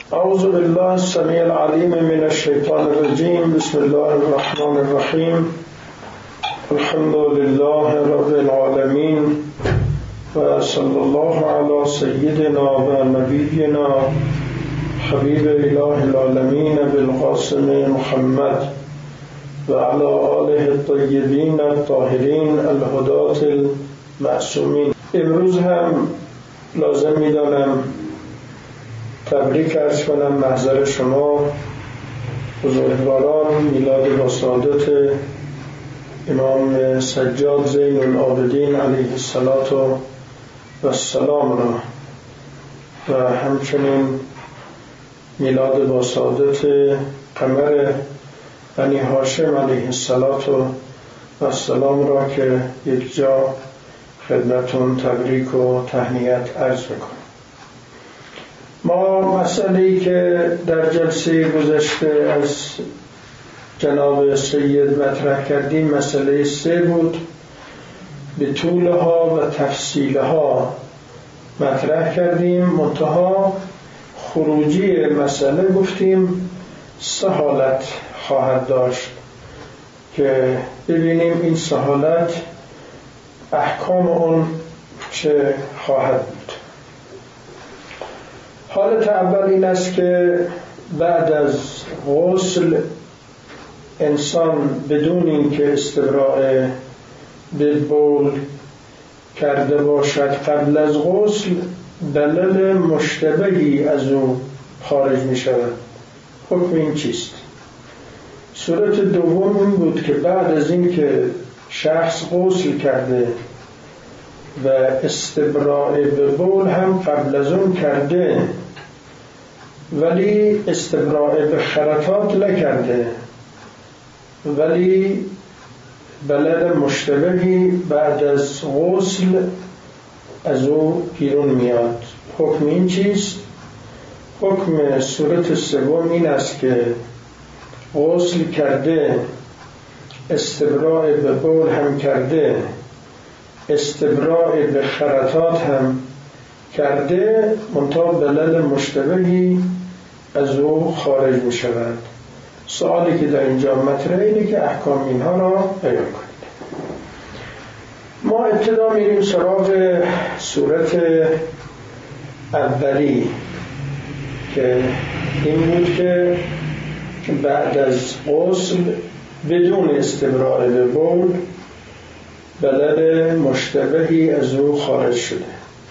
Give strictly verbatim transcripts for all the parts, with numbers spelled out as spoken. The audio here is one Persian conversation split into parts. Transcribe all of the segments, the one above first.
اعوذ بالله السمیع العلیم من الشیطان الرجیم. بسم الله الرحمن الرحیم. الحمد لله رب العالمین و صلی الله علی سیدنا و نبینا حبیب اله العالمین بالقاسم محمد و علی آله الطیبین الطاهرین الهداة المعصومین. امروز هم لازم می‌دانم تبریک عرض کنم محضر شما بزرگواران میلاد با سعادت امام سجاد زین العابدین علیه السلام را و همچنین میلاد با سعادت قمر بنی هاشم علیه السلام را که یک جا خدمتون تبریک و تهنیت عرض میکنم. ما مسئله‌ای که در جلسه گذشته از جناب سید مطرح کردیم مسئله سه بود. به طولها و تفصیلها مطرح کردیم، منتها خروجی مسئله گفتیم سه حالت خواهد داشت که ببینیم این سه حالت احکام اون چه خواهد بود. حالت اول این است که بعد از غسل انسان بدون اینکه استبراء به بول کرده باشد قبل از غسل دلل مشتبهی از او خارج می شود. حکم این چیست؟ صورت دوم این بود که بعد از اینکه شخص غسل کرده و استبراء به بول هم قبل از اون کرده ولی استبراء به خرطات نکرده، ولی بلد مشتبهی بعد از غسل از او بیرون میاد. حکم این چیست؟ حکم صورت سوم این است که غسل کرده، استبراء به بول هم کرده، استبراء به خرطات هم کرده، منتها دلل مشتبهی از او خارج می شود. سوالی که در اینجا مطرحه اینه که احکام اینها را بیان کنید. ما ابتدا میریم سراغ صورت اولی که این بود که بعد از غسل بدون استبراء به بول بلد مشتبهی از او خارج شده.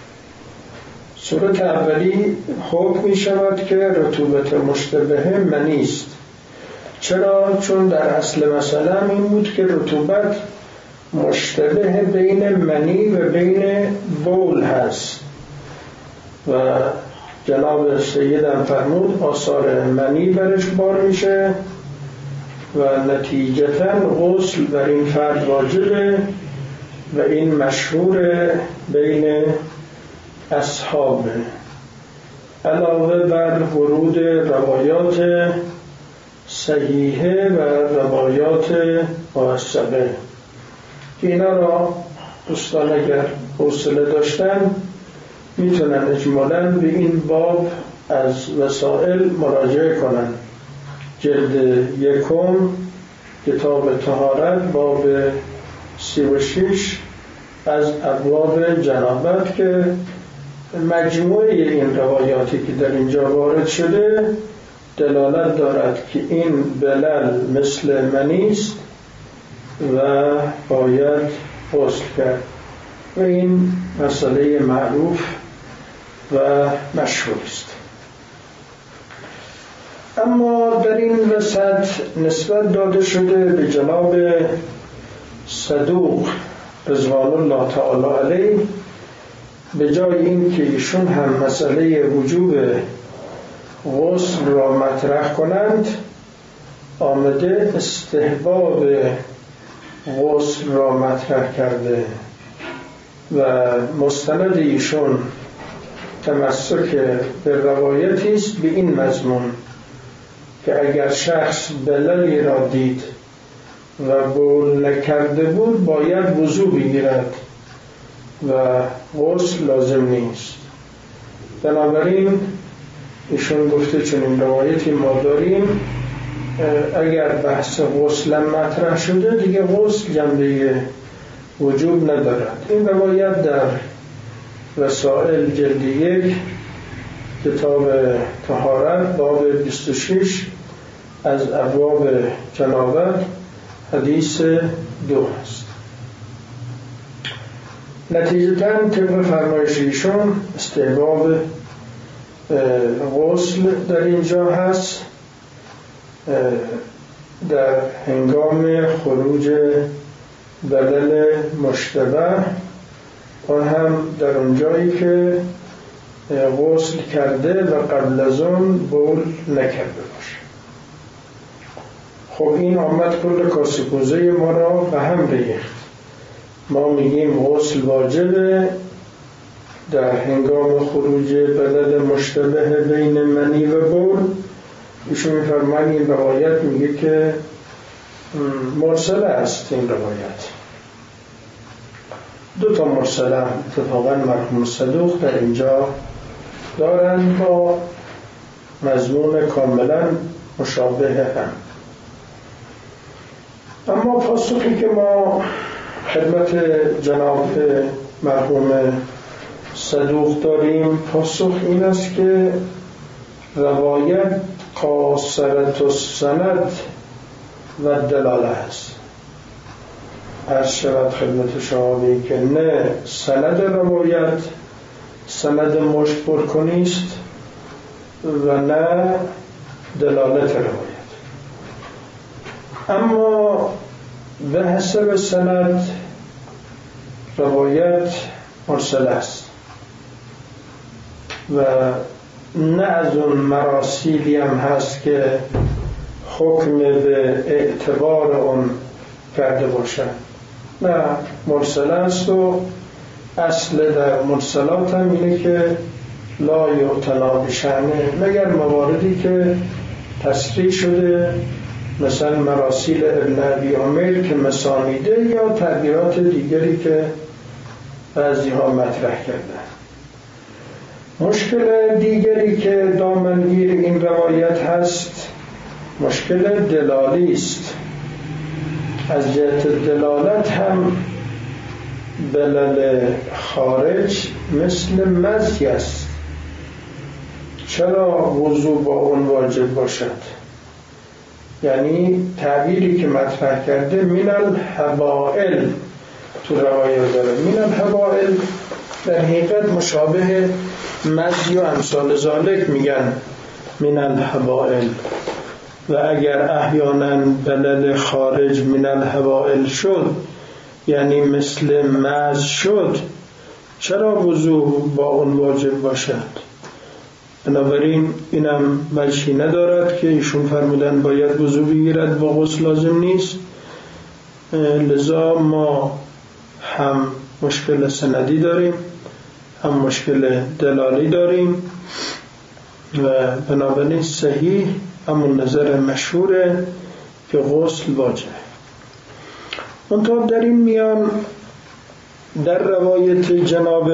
صورت اولی حکم می شود که رطوبت مشتبه منی است. چرا؟ چون در اصل مسئله این بود که رطوبت مشتبه بین منی و بین بول هست و جناب سیدم فرمود آثار منی برش بار میشه و نتیجتاً غسل بر این فرد واجبه و این مشهور بین اصحاب علاوه بر ورود روایات صحیحه و روایات موثقه که اینا را دوستان اگر حوصله داشتن میتونن اجمالاً به این باب از وسائل مراجعه کنن. جلد یکم کتاب طهارت باب سی و شش از ابواب جنابت که مجموعه این روایاتی که در اینجا وارد شده دلالت دارد که این بلل مثل منی است و باید غسل کرد و این مسئله معروف و مشهور است. اما در این وسط نسبت داده شده به جناب صدوق رضوان الله تعالی علیه به جای این که ایشون هم مسئله وجوب غسل را مطرح کنند آمده استحباب غسل را مطرح کرده و مستند ایشون تمسک به روایتی است به این مضمون که اگر شخص بللی را دید و بول نکرده بود باید وضو بگیرد و غسل لازم نیست. بنابراین ایشون گفته چون این روایتی ما داریم اگر بحث غسل مطرح شده دیگه غسل جنبه وجوب ندارد. این روایت در رسائل جلد یک کتاب طهارت باب بیست و شش از ابواب جنابت حدیث دو است. نتیجتاً طبق فرمایش ایشون استحباب غسل در اینجا هست در هنگام خروج بلل مشتبه، آن هم در اونجایی که غسل کرده و قبل از اون بول نکرده باشه. خب این آمد کل کاسه کوزه ما را به هم ریخت. ما میگیم غسل واجبه در هنگام خروج بلل مشتبه بین منی و بول. ایشون میفرمان این روایت میگه که مرسله است. این روایت دو تا مرسله اتفاقا مرحوم صدوق در اینجا دارن با مضمون کاملا مشابه هم. اما پاسخی که ما خدمت جناب مرحوم صدوق داریم پاسخ این است که روایت قاصرت السند و دلاله است. عرض شود خدمت شما که نه سند روایت سند مشت پرکنی است و نه دلالت روایت. اما به حسب سند روایت مرسل است و نه از اون مراسیلی هم هست که حکم به اعتبار اون کرده باشد. نه مرسل است و اصل در مرسلات هم اینه که لا یعتنا بشأنه مگر مواردی که تصریح شده، مثلا مراسیل ابن ابی عمر که مسانیده یا تعبیرات دیگری که بعضی ها مطرح کردن. مشکل دیگری که دامنگیر این روایت هست مشکل دلالی است. از جهت دلالت هم بلل خارج مثل مزی است. چرا وضو با اون واجب باشد؟ یعنی تعبیری که مطرح کرده من الحبائل تو روایت داره. من الحبائل در حقیقت مشابه مزی و امثال ذالک میگن من الحبائل، و اگر احیانا بلل خارج من الحبائل شد یعنی مثل مز شد، چرا وضو با اون واجب باشد؟ بنابراین اینم وجهی ندارد که ایشون فرمودن باید وضو بگیرد با غسل لازم نیست. لذا ما هم مشکل سندی داریم هم مشکل دلالی داریم و بنابراین صحیح همون نظر مشهوره که غسل واجبه. منتها در این میان در روایت جناب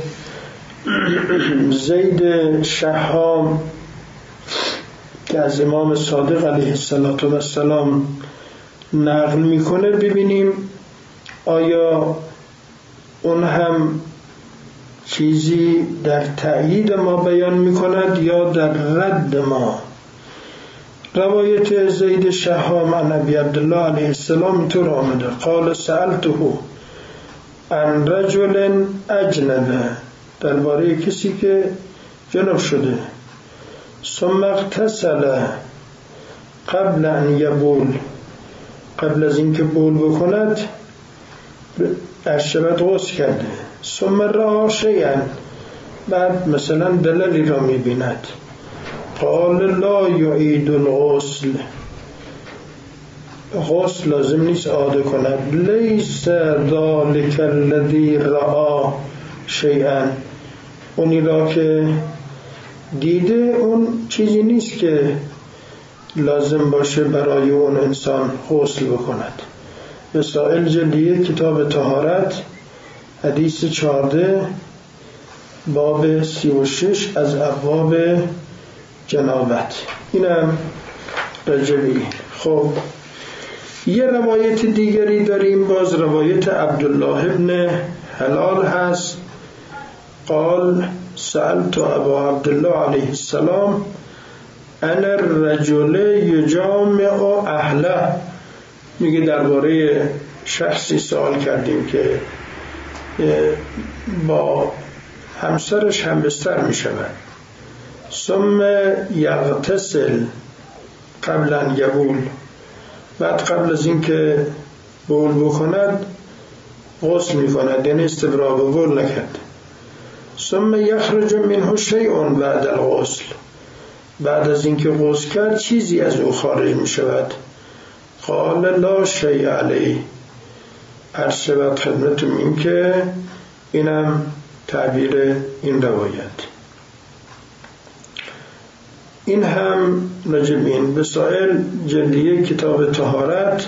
زید شحام که از امام صادق علیه السلام نقل میکنه ببینیم آیا اون هم چیزی در تأیید ما بیان میکند یا در رد ما. روایت زید شحام عن ابی عبدالله علیه السلام اینطور آمده قال سألته عن رجل اجنبه، درباره کسی که جنب شده، ثم اغتسل قبل ان یبول، قبل از اینکه بول بکند اشربت غسل کرده، ثم رأى شیئا، بعد مثلا دللی را میبیند، قال لا یعید الغسل، غسل لازم نیست اعاده کند، لیس ذلک الذی رأى شیئا، اونی را که دیده اون چیزی نیست که لازم باشه برای اون انسان غسل بکند. رسائل جلد کتاب طهارت حدیث چهارده باب سی و شش از ابواب جنابت. اینم رجبی. خب یه روایت دیگری داریم، باز روایت عبدالله ابن هلال هست. قال سألت ابا عبدالله علیه السلام ان الرجل یجامع اهله. میگه درباره شخصی سوال کردیم که با همسرش همبستر میشود. ثم یغتسل قبل ان یبول، بعد قبل از این که بول بکند غسل میکند، یعنی استبراء بول نکرد. ثم یخرج منه شیء بعد الغسل، بعد از این که غسل کرد چیزی از او خارج میشود. قال لا شیء علیه. عرض شود خدمتتون این که اینم تعبیر این روایت. این هم نجمین بسائل جلدیه کتاب طهارت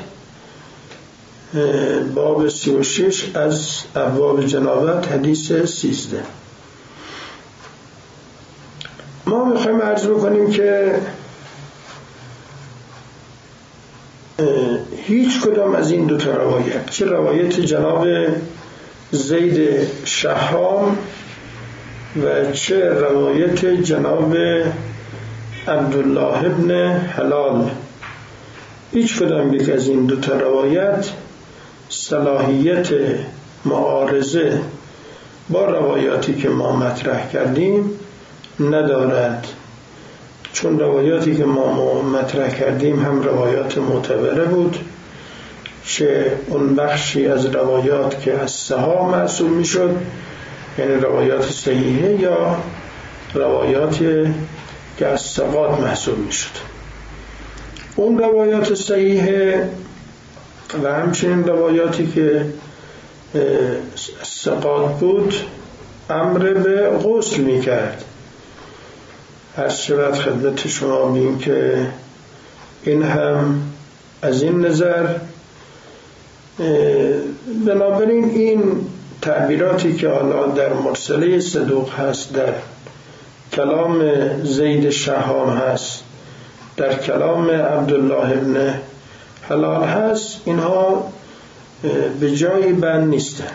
باب سی و شش از ابواب جنابت حدیث سیزده. ما میخوایم عرض بکنیم که هیچ کدام از این دو تا روایت، چه روایت جناب زید شهام و چه روایت جناب عبدالله ابن هلال، هیچ کدام یک از این دو تا روایت صلاحیت معارضه با روایاتی که ما مطرح کردیم ندارد. چون روایاتی که ما مطرح کردیم هم روایات معتبره بود، چه اون بخشی از روایات که از صحاح محسوب می شد، یعنی روایات صحیحه، یا روایاتی که از ثقات محسوب می شد. اون روایات صحیحه و همچنین روایاتی که از ثقات بود امر به غسل می کرد. هر شود خدمت شما بیم که این هم از این نظر، بنابراین این تعبیراتی که حالا در مرسله صدوق هست، در کلام زید شهام هست، در کلام عبدالله ابن هلال هست، اینها به جایی بند نیستن.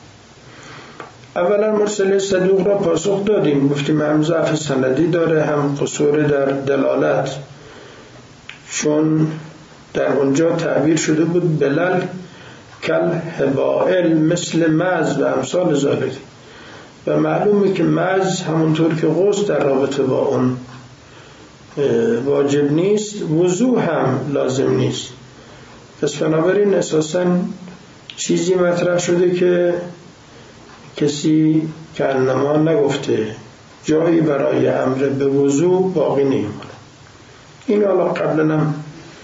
اولا مرسله صدوق را پاسخ دادیم، گفتیم هم ضعف سندی داره، هم قصور در دلالت، چون در اونجا تعبیر شده بود بلل کل هبائل مثل مز و امثال ذالک، و معلومه که مز همونطور که غسل در رابطه با اون واجب نیست، وضو هم لازم نیست. پس بنابراین اساساً چیزی مطرح شده که کسی که انما نگفته، جایی برای امر به وضو باقی نیمونه. این حالا قبلنم،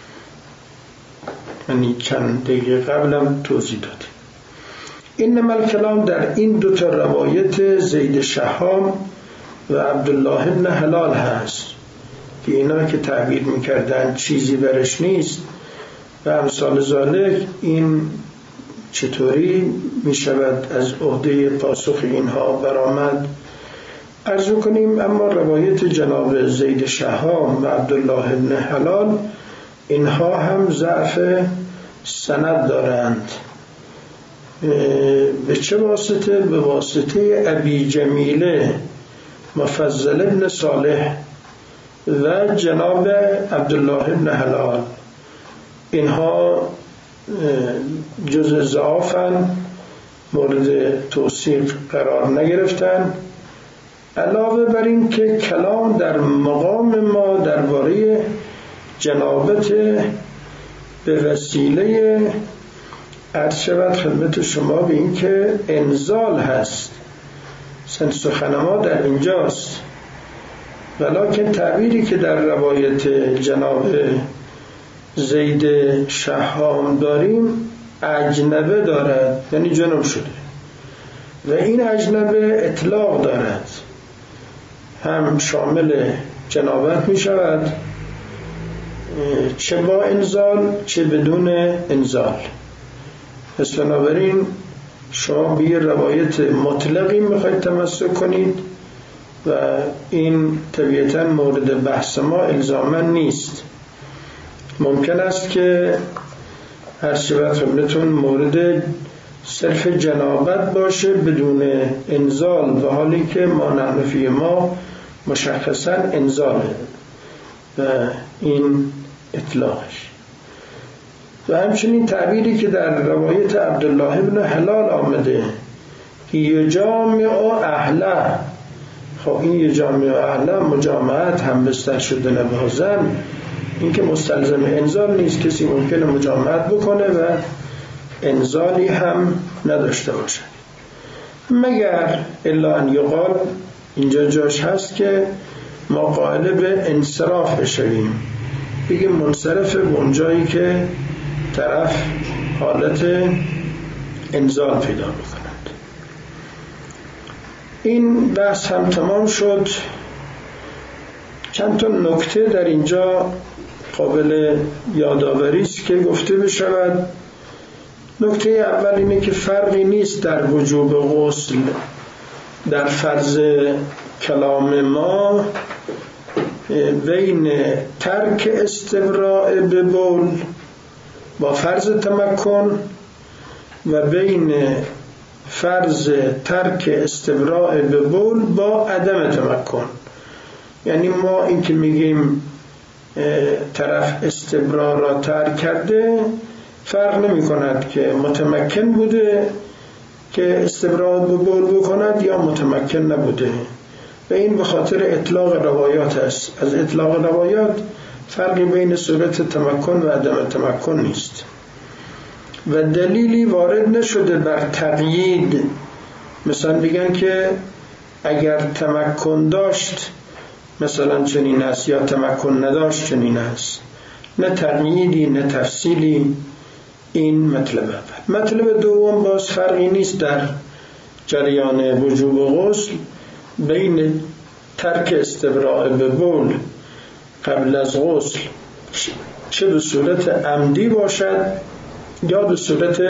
یعنی چند دقیقه قبلم توضیح دادیم. اینما الکلام در این دو تا روایت زید شهام و عبدالله ابن هلال هست که اینا که تعبیر میکردن چیزی برش نیست و امثال ذالک، این چطوری می شود از عهده پاسخ اینها برآمد؟ عرض کنیم اما روایت جناب زید شهام و عبدالله ابن هلال اینها هم ضعف سند دارند. به چه واسطه؟ به واسطه ابی جمیله مفضل ابن صالح و جناب عبدالله ابن هلال. اینها جزء ضعافن، مورد توثیق قرار نگرفتن. علاوه بر این که کلام در مقام ما درباره جنابت به وسیله عرض شود خدمت شما به این که انزال هست، سخن ما در اینجاست، ولکن تعبیری که در روایت جناب زید شهام داریم اجنبه دارد، یعنی جنب شده، و این اجنبه اطلاق دارد، هم شامل جنابت می شود، چه با انزال چه بدون انزال. پس بنابراین شما به روایت مطلقی میخواید تمسک کنید و این طبیعتا مورد بحث ما الزاما نیست. ممکن است که هر شود خدمتون مورد صرف جنابت باشه بدون انزال، و حالی که ما نحنفی ما مشخصا انزاله و این اطلاقش. و همچنین تعبیری که در روایت عبدالله ابن حلال آمده یجامع اهله، خب این یجامع اهله مجامعت هم بستر شده نبازن، این که مستلزم انزال نیست، کسی ممکنه مجامعت بکنه و انزالی هم نداشته باشه، مگر الا ان یقال، اینجا جاش هست که ما قائل به انصراف بشویم، بگیم منصرف به اونجایی که طرف حالت انزال پیدا میکند. این بحث هم تمام شد. چند تا نکته در اینجا قابل یادآوری است که گفته بشود. نکته اول اینه که فرقی نیست در وجوب غسل در فرض کلام ما بین ترک استبراء به بول با فرض تمکن و بین فرض ترک استبراء به بول با عدم تمکن. یعنی ما این که میگیم طرف استبراء را ترک کرده فرق نمی کند که متمکن بوده که استبراء به بول بکند یا متمکن نبوده، و این به خاطر اطلاق روایات است. از اطلاق روایات فرقی بین صورت تمکن و عدم تمکن نیست و دلیلی وارد نشده بر تقیید. مثلا بگن که اگر تمکن داشت مثلا چنین است یا تمکن نداشت چنین است، نه تقییدی نه تفصیلی. این مطلب اول. مطلب دوم، باز فرقی نیست در جریان وجوب غسل بین ترک استبراء به بول قبل از غسل، چه به صورت عمدی باشد یا به صورت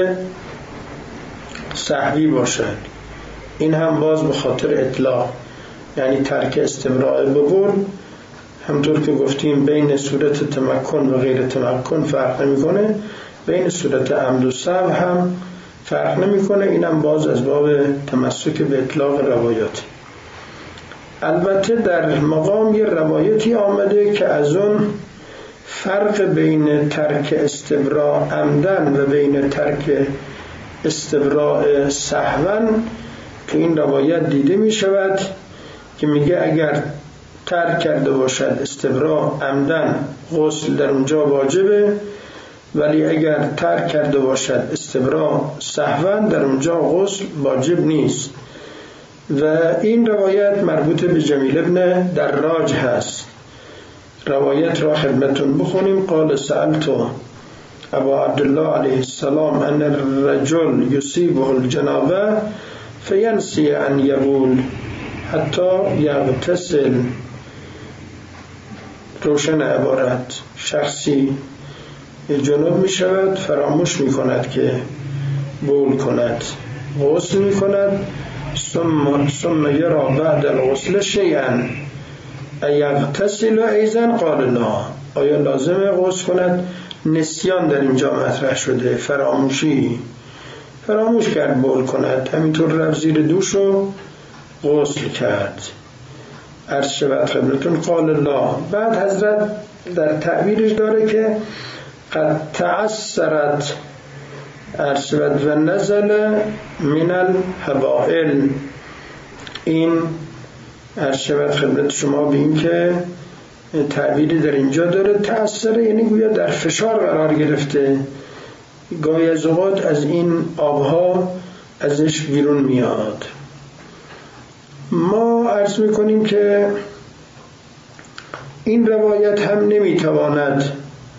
سهوی باشد. این هم باز به خاطر اطلاق، یعنی ترک استبراء به بول همطور که گفتیم بین صورت تمکن و غیر تمکن فرق نمی‌کنه، بین صورت عمد و سهو هم فرق نمی‌کنه. اینم باز از باب تمسک به اطلاق روایات. البته در مقام یه روایتی آمده که از اون فرق بین ترک استبراء عمدن و بین ترک استبراء سهوا تو این روایت دیده می شود که میگه اگر ترک کرده باشد استبراء عمدن غسل در اونجا واجبه، ولی اگر ترک کرده باشد استبراء سهوا در اونجا غسل واجب نیست. و این روایت مربوط به جمیل ابن دراج هست. روایت را خدمتون بخونیم. قال سألت ابا عبدالله علیه السلام ان الرجل یصیبه الجنابه فینسی ان یبول حتی یغتسل. روشن عبارت، شخصی جنوب می شود، فراموش می کند که بول کند، غسل می کند، ثم ثم یرا بعد الغسل شیئا ایغتسل ایضا قال لا. آیا لازمه غسل کند؟ نسیان در اینجا مطرح شده، فراموشی، فراموش کرد بول کند، همینطور رفت زیر دوش و غسل کرد. عرض شود خدمتون قال لا. بعد حضرت در تعبیرش داره که قد تعثرت عرض شود و نزل من الحبائل. این عرض شود خدمت شما به این که تعبیری در اینجا داره، تأثره یعنی گویا در فشار قرار گرفته، گاهی از اوقات از این آبها ازش بیرون میاد. ما عرض میکنیم که این روایت هم نمیتواند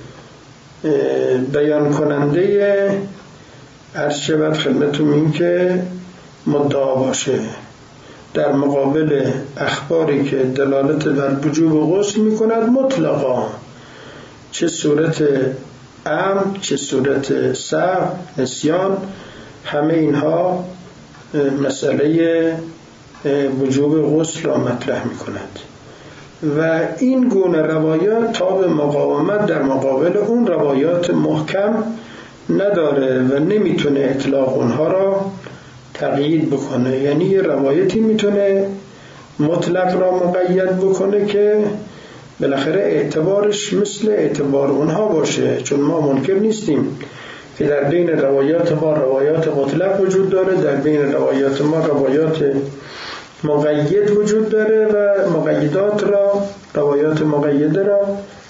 بیان کننده عرض شود خدمتون این که مدعا باشه در مقابل اخباری که دلالت بر وجوب غسل میکند مطلقا، چه صورت عمد چه صورت سهو نسیان، همه اینها مسئله وجوب غسل را مطرح می کند و این گونه روایات تاب مقاومت در مقابل اون روایات محکم نداره و نمیتونه اطلاق اونها را تقیید بکنه. یعنی یه روایتی میتونه مطلق را مقید بکنه که بالاخره اعتبارش مثل اعتبار اونها باشه، چون ما منکر نیستیم که در بین روایات ما روایات مطلق وجود داره، در بین روایات ما روایات مقید وجود داره و مقیدات را روایات مقیده را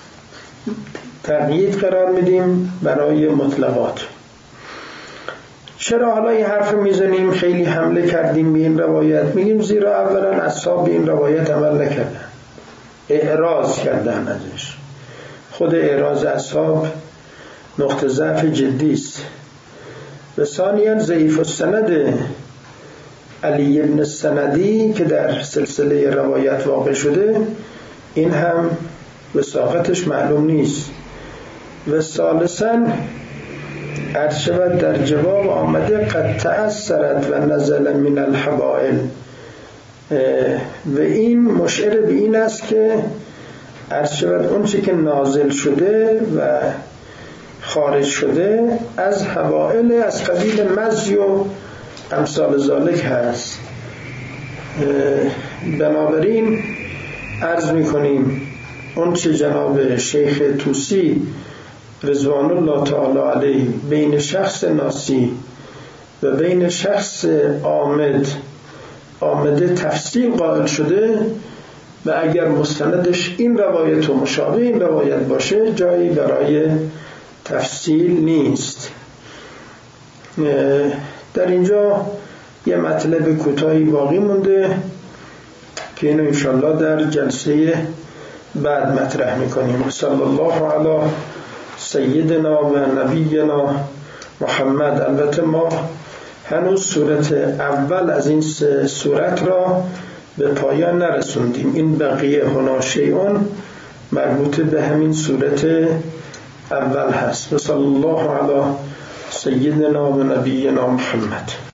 تقیید قرار میدیم برای مطلقات. چرا حالا این حرف میزنیم خیلی حمله کردیم به این روایت؟ میگیم زیرا اولا اصحاب به این روایت عمل نکردن، اعراض کردن ازش. خود اعراض اصحاب نقطه ضعف جدی است. و ثانیاً ضعیف السند علی ابن السندی که در سلسله روایت واقع شده، این هم وثاقتش معلوم نیست. و ثالثاً عرض شود در جواب آمده قد تأثرت و نزل من الحبائل، و این مشعر به این است که عرض شود اون چی که نازل شده و خارج شده از حبائل از قبیل مزی و امثال ذالک هست. بنابراین عرض میکنیم اون چه جناب شیخ توسی رضوان الله تعالی علیه بین شخص ناسی و بین شخص آمد آمده تفصیل قائل شده و اگر مستندش این روایت و مشابه این روایت باشه جایی برای تفصیل نیست. در اینجا یه مطلب کوتاهی باقی مونده که اینو انشالله در جلسه بعد مطرح میکنیم. صلی الله علی سیدنا و نبینا محمد. البته ما هنوز صورت اول از این صورت را به پایان نرسوندیم. این بقیه هنا شیئون مربوط به همین صورت اول هست. صلی الله علی سیدنا و نبینا محمد.